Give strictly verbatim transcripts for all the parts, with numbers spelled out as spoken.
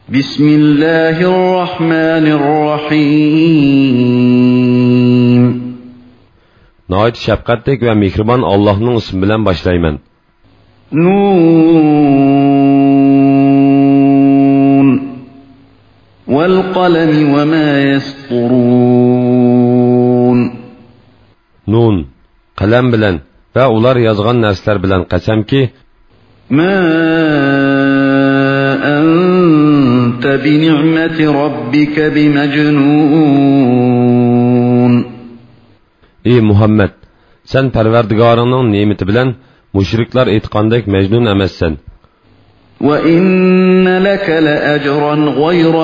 Bismillahirrahmanirrahim. Nəhayət şəfqətlik və mehriban Allah'ın ismi bilan başlayman. Nun vel qalami ve ma yasturun. Nun, qalam bilan və ular yazğan nərslər bilan qasamki, ma anta bi ni'mati rabbika bimajnun. Ey Muhammed, sen Parvardigarının nemeti bilan müşriklar aytqandek mecnun emassan. Ve inna laka la ajran gayra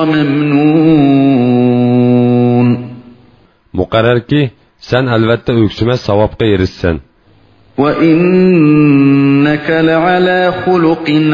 memnun. Muqarrar ki sen albatta öksüməz savabqa erişsən. Ve innaka la ala xuluqin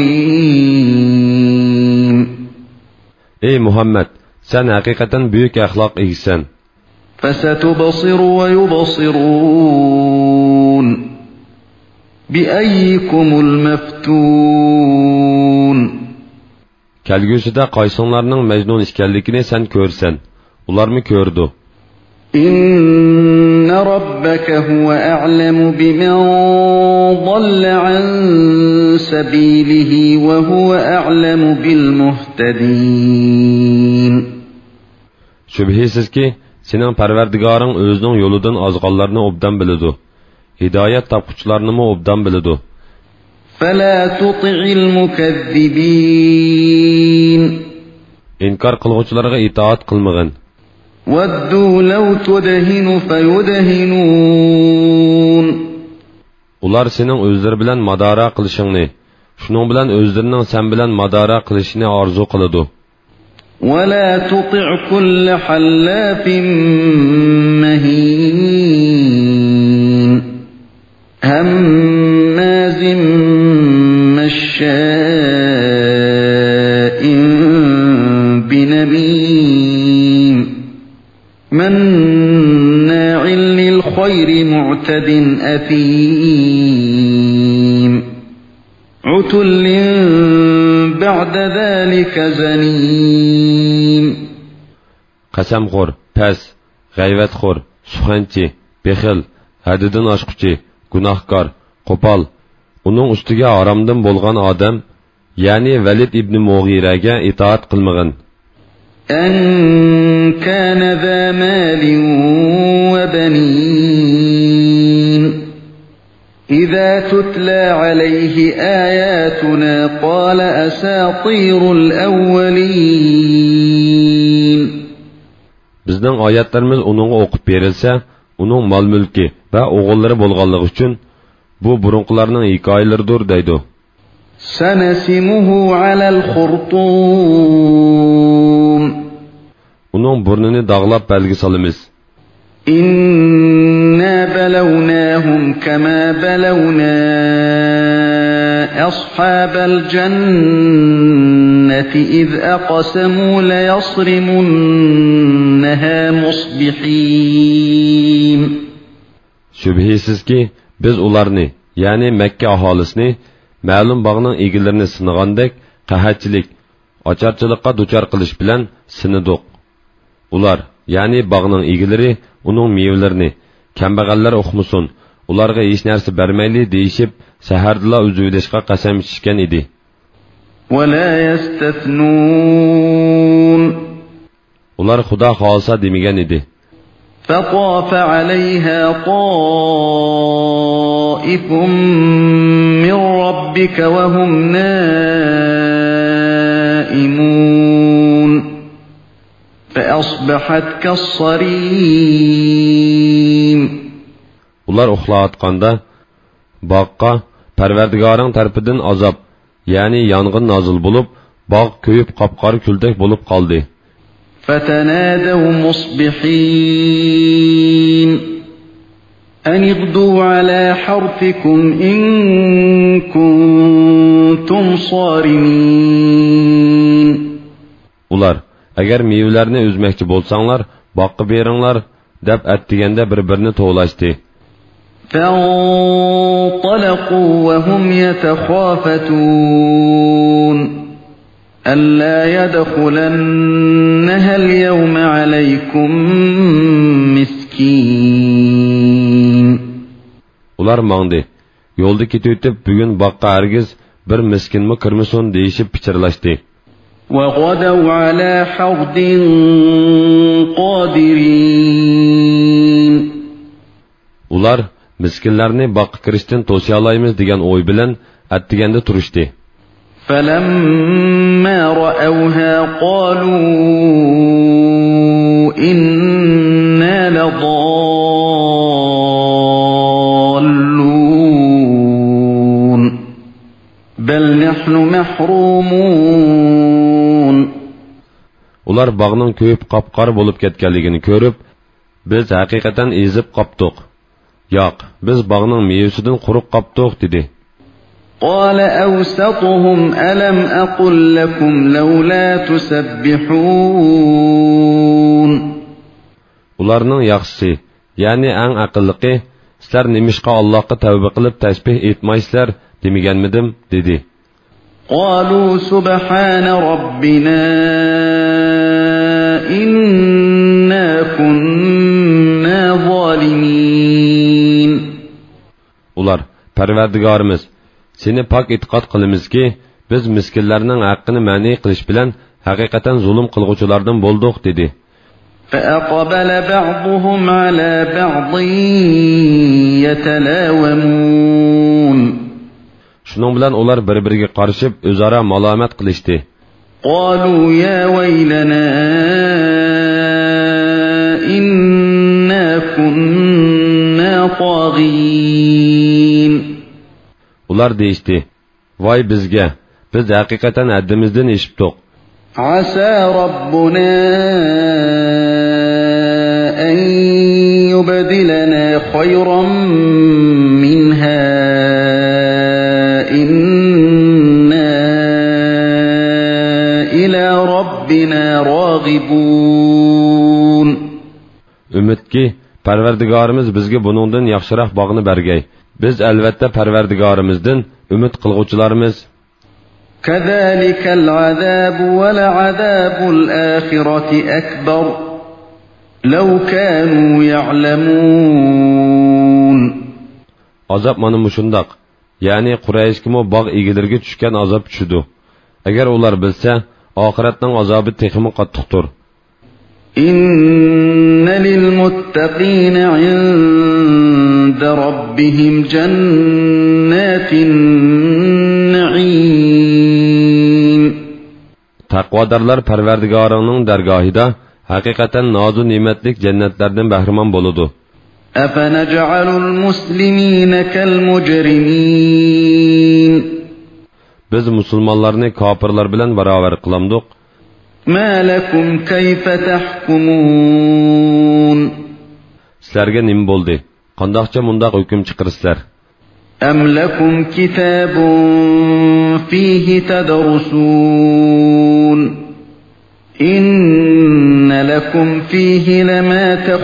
azim. Ey Muhammed, sen hakikaten büyük ahlak egisən. فَسَتُبْصِرُ وَيُبْصِرُونَ بِأَيِّكُمُ الْمَفْتُونَ. Kelgüsüde qaysınlarının mecnun işkellikini sen körsen. Ular mı kördü? إِنَّ رَبَّكَ هُوَ أَعْلَمُ بِمَنْ ضَلَّ عَنْ سَبِيلِهِ وَهُوَ أَعْلَمُ بِالْمُهْتَدِينَ. Şübhisiz ki senin Parvardigarın özünün yoludan azğallarını obdan bilidu. Hidayet tapquçlarını mı obdan bilidu. فَلَا تُطِعِ الْمُكَذِّبِينَ. İnkar qılğıçılarga itaat qılmağın. وَدُّوا لَوْ تُدْهِنُ فَيُدْهِنُونَ. Ular senin özleri bilen madara qilishingni, şunun bilen özlerinin sen bilen madara qilishini arzu qılıdu. وَلَا تُطِعْ كُلَّ حَلَّافٍ مَهِينٍ هَمَّازٍ مَّشَّاءٍ بِنَمِيمٍ مَّنَّاعٍ لِّلْخَيْرِ مُعْتَدٍ أَثِيمٍ عُتُلٍّ بَعْدَ ذَلِكَ زَنِيمٍ. Qasamxo'r, pes, g'ayvatxo'r, suxanchi, bexil, haddidan oshquchi, gunohkor, qo'pol, uning ustiga haromdan bo'lgan odam, ya'ni Valid ibn Mughiraga itoat qilmag'in. أن كان ذا مال وبنين إذا تتلى عليه آياتنا قال أساطير الأولين. Bizning oyatlarimiz uningga o'qib berilsa, uning mol-mulki va o'g'illari bo'lganligi uchun bu burunqilarning hikoyalaridir deydi. سنسمه على الخرطوم. Uning burnini dog'lab belgi solamiz. إنا بلوناهم كما بلونا أصحاب الجنة إذ أقسموا ليصرمنها مصبحين. Şübhisiz ki biz ularni, yani Mekke aholisini, ma'lum bağının egilerini sınagandek qahatchilik, ocharchilikqa duchor qilish bilan sinidiq. Ular, yani bağının egileri, uning mevlarini, kambag'allar uqmusun, ularga hech narsa bermayli deyishib, sahardila uzilishga qasam ichishgan edi. ولا يستثنون. Ular Xudo xohlasa demagan edi. فطاف عليها طائف من ربك وهم نائمون فأصبحت كالصريم. Ular uxlayotganda bog'qa Parvardigoring tarafidan azob, ya'ni yong'in nozil bo'lib, bog' ko'yib qop-qora kuldak bo'lib qoldi. فتنادوا مصبحين أن اغدوا على حرثكم إن كنتم صارمين. Ular, agar mevlarni üzmekçi bo'lsanglar, boqqa beringlar deb atdiganda bir-birini to'lashdi. فانطلقوا وهم يتخافتون ألا يدخلنها اليوم عليكم مسكين. Ular mağdı. Yolda ketib bugün baqqa hargiz bir miskinmi kirmisun deyishib pichirlashdi. وغدوا على حرد قادرين. Ular miskinlarni baqqa kirishdan to'siya olamiz degan o'y bilan attiganda turishdi. فلما رأوها قالوا إنا لضالون بل نحن محرومون. Ular bağның köyüp qapqar bo'lib ketganligini ko'rib, biz haqiqatan ezib qopdiq. Yo'q, biz bağның meyvesidan quruq qopdiq dedi. قال أوسطهم ألم أقل لكم لولا تسبحون. Ularning yaxshisi, ya'ni eng aqlliqi, sizlar nimishqa Allohga tavba qilib tasbih etmaysizlar demaganmidim dedi. قالوا سبحان ربنا إنا كنا ظالمين. Ular, Parvardigorimiz, seni pak etiqod qilamizki, biz miskinlarning haqqini ma'ni qilish bilan haqiqatan zulm qilguvchilardan bo'ldik dedi. فأقبل بعضهم على بعض يتلاومون. Shuning bilan ular bir-biriga qarshib o'zaro malomat qilishdi. قالوا يا ويلنا إنا كنا طاغين. Ular deyishdi: "Voy bizga, biz haqiqatan haddimizdan eshibdik. عسى ربنا أن يبدلنا خيرا منها إنا إلى ربنا راغبون. Ümitki, Parvardigorimiz bizga buningdan yaxshiroq bog'ni bergay. Biz albatta Parvardigorimizdan umid qilguvchilarimiz. كذلك العذاب ولعذاب الآخرة أكبر لو كانوا يعلمون. Azap mana mushundaq. Ya'ni Qurayshkimo bog' egilarga tushgan azab tushdi. Agar ular bilsa, oxiratning azobi texmi qattiqdir. إن للمتقين عند ربهم جنات النعيم. Taqvodorlar Parvardigorining dargohida haqiqatan nozu ne'matlik jannatlardan bahramon bo'ladi. أفنجعل المسلمين كالمجرمين. Biz musulmonlarni kofirlar bilan barobar qilamdik. ما لكم كيف تحكمون. Sizlarga nim bo'ldi? Qandoqcha mundaq hukm chiqarsizlar? أم لكم كتاب فيه تدرسون إن لكم فيه لما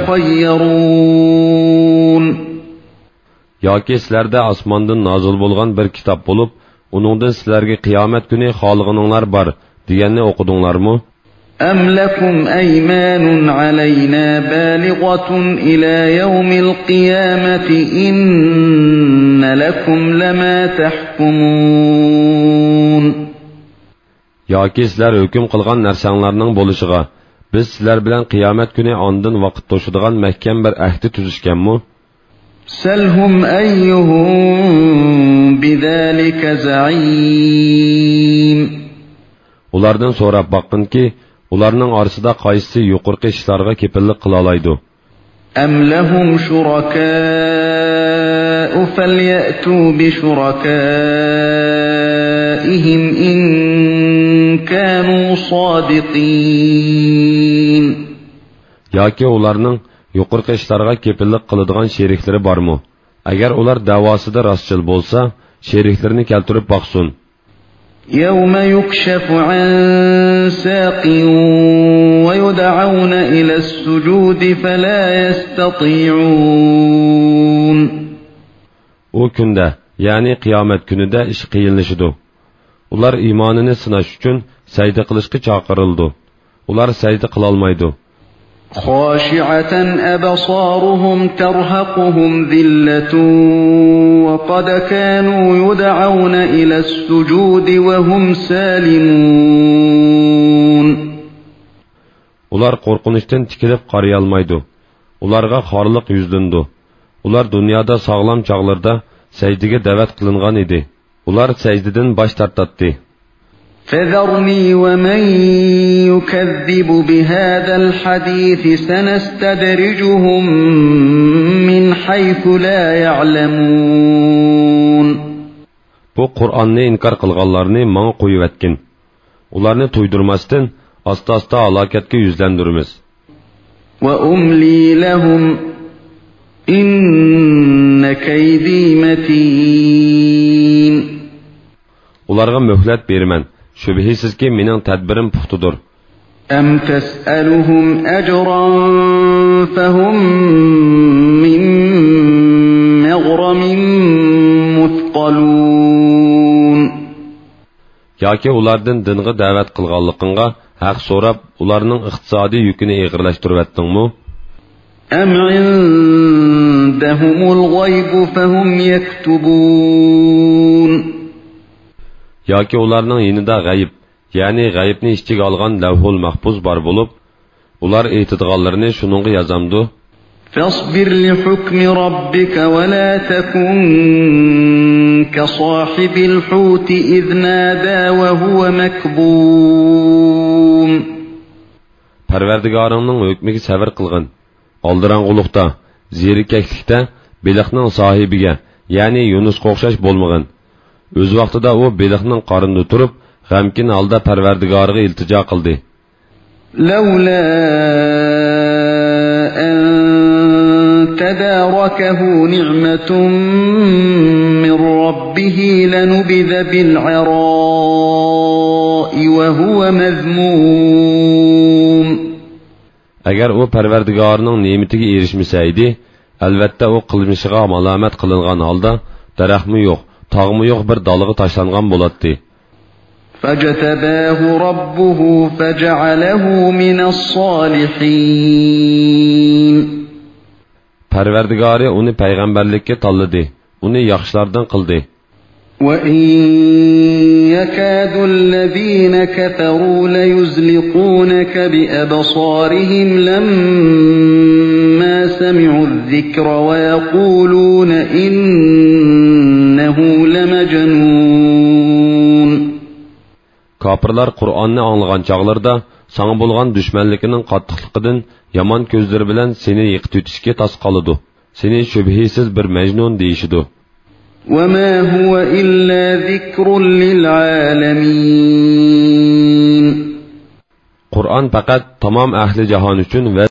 تخيرون. Yoki sizlarda osmondan nozil bo'lgan bir kitob bo'lib, uningdan sizlarga qiyomat kuni xolig'ininglar bor deganni o'qidinglarmi? أم لكم أيمان علينا بالغة إلى يوم القيامة إن لكم لما تحكمون. Yoki sizlar hukm qilgan narsanglarning bo'lishiga, biz sizlar bilan qiyomat kuni ondan vaqt to'shadigan mahkam bir ahdi tuzishganmi? سلهم أيهم بذلك زعيم. Ulardan so'rab baqqinki, ularning orasida qaysisi yuqorqi ishlarga kepillik qila oladi? أم لهم شركاء فليأتوا بشركائهم إن كانوا صادقين. Yoki ularning yuqorqi ishlarga kepillik qiladigan sheriklari bormi? Agar ular davosida rostchil bo'lsa, sheriklarini keltirib baqsin. يوم يكشف عن ساق ويدعون إلى السجود فلا يستطيعون. O kunda, yani kıyamet günüde iş kıyınlaşıdı. Ular imanını sınash uchun sajda qilishga chaqirildi. Ular sajda qila olmaydi. خاشعة أبصارهم ترهقهم ذلة وقد كانوا يدعون إلى السجود وهم سالمون. Ular qo'rqinishdan tikilib qaraya olmaydi. Ularga xorliq yuzlandi. Ular dunyoda sog'lom chog'larda sajdaga da'vat qilingan edi. Ular sajdadan bosh tortdi. فذرني ومن يكذب بهذا الحديث سنستدرجهم من حيث لا يعلمون. Bu Qur'onni inkar qilganlarni menga qo'yib etkin. Ularni to'ydirmasdan asta-asta halokatga yuzlandiramiz. Wa umli lahum inna kaydi matin. Ularga möhlet beraman. Şübhisizki mening tadbirim puxtudur. Am tas'aluhum ajran fahum min maghramin muthqalun. Yoki ulardan dinga da'vat qilganligingga haq so'rab, ularning iqtisodiy yukini eg'irlashtirib etdingmi? Am indahumul g'ayb fahum yaktubun. Yoki ularning yinida g'ayb, ya'ni g'aybni ichiga olgan lavhul mahfuz bor bo'lib, ular aytadiganlarini shuningga yozamdi. Fasbir li hukmi robbika va la takun ka sohibil hut iz nada va huwa makbum. Parvardigoringning hukmiga sabr qilgin. Oldirang'uliqda, zerikaklikda beliqning sohibiga, ya'ni Yunusga o'xshash bo'lmagan. Öz vaqtida u beliqning qornida turib, g'amkin holda Parvardigoriga iltijo qildi. Lawla an tadarakahu ni'matun min rabbih lanubidha bil 'ara'i wa huwa mazmum. Agar u Parvardigorining ne'matiga erishmasaydi, albatta u qilmishiga malomat qilingan holda daraxtmi yo'q, tog'mi yo'q bir daliga tashlangan bo'ladi. Fajtabahu robbuhu faj'alahu minas solihin. Parvardigori uni payg'ambarlikka tanladi, uni yaxshilardan qildi. Wa in yakadu allazina kafaru la yuzliqunaka bi absarihim lamma sami'u adh-dhikra wa yaquluna innahu lamajnun. Kafirlar Qur'onni anglagan chaqlarda sana bo'lgan dushmanligining qattiqligidan yomon ko'zlari bilan seni yiqit o'tishga tas qoladi. Seni shubhisiz bir majnun deyishidu. وَمَا هُوَ إِلَّا ذِكْرٌ لِلْعَالَمِينَ. Qur'on faqat tamom ahli jahon uchun va